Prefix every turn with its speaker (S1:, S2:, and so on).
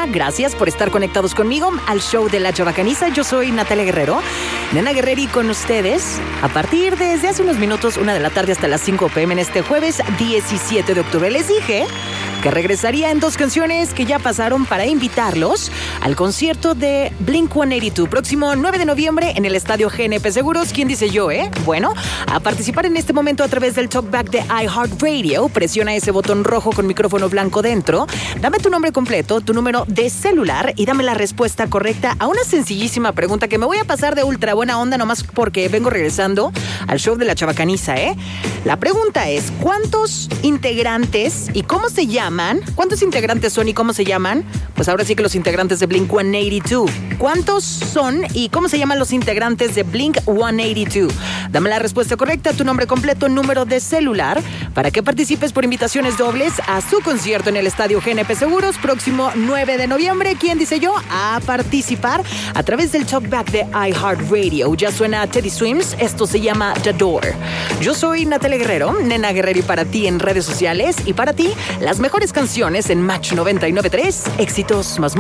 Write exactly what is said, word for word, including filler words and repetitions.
S1: Chabacaniza. Gracias por estar conectados conmigo al show de La Chabacaniza. Yo soy Natalia Guerrero, Nena Guerreri con ustedes a partir de desde hace unos minutos, una de la tarde hasta las cinco p m en este jueves diecisiete de octubre. Les dije que regresaría en dos canciones que ya pasaron para invitarlos al concierto de Blink ciento ochenta y dos, próximo nueve de noviembre en el estadio G N P Seguros. ¿Quién dice yo, eh? Bueno, a participar en este momento a través del talkback de iHeartRadio. Presiona ese botón rojo con micrófono blanco dentro. Dame tu nombre completo, tu número de celular y dame la respuesta correcta a una sencillísima pregunta que me voy a pasar de ultra buena onda nomás porque vengo regresando al show de La Chabacaniza, ¿eh? La pregunta es, ¿cuántos integrantes y cómo se llaman? ¿Cuántos integrantes son y cómo se llaman? Pues ahora sí que los integrantes de Blink ciento ochenta y dos. ¿Cuántos son y cómo se llaman los integrantes de Blink ciento ochenta y dos? Dame la respuesta correcta, tu nombre completo, número de celular, para que participes por invitaciones dobles a su concierto en el estadio G N P Seguros, próximo nueve de noviembre. ¿Quién dice yo? A participar a través del talkback de iHeartRadio. Ya suena Teddy Swims, esto se llama The Door. Yo soy Natalia Guerrero, Nena Guerreri para ti en redes sociales y para ti las mejores canciones en Match noventa y nueve punto tres, éxitos más